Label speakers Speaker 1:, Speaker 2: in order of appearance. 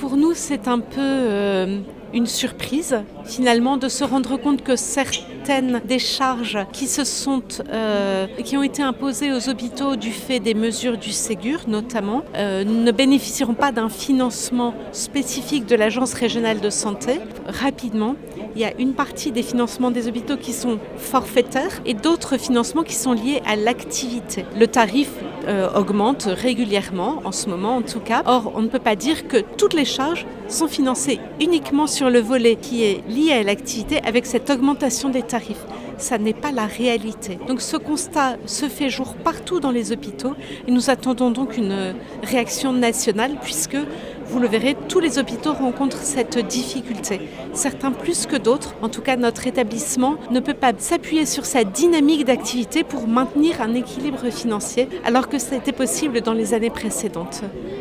Speaker 1: pour nous, c'est un peu une surprise, finalement, de se rendre compte que certaines des charges qui ont été imposées aux hôpitaux du fait des mesures du Ségur, notamment, ne bénéficieront pas d'un financement spécifique de l'Agence régionale de santé. Rapidement, il y a une partie des financements des hôpitaux qui sont forfaitaires et d'autres financements qui sont liés à l'activité. Le tarif augmente régulièrement, en ce moment en tout cas. Or, on ne peut pas dire que toutes les charges sont financées uniquement sur le volet qui est lié à l'activité avec cette augmentation des tarifs. Ça n'est pas la réalité. Donc ce constat se fait jour partout dans les hôpitaux et nous attendons donc une réaction nationale puisque, vous le verrez, tous les hôpitaux rencontrent cette difficulté. Certains plus que d'autres. En tout cas, notre établissement ne peut pas s'appuyer sur sa dynamique d'activité pour maintenir un équilibre financier alors que ça a été possible dans les années précédentes.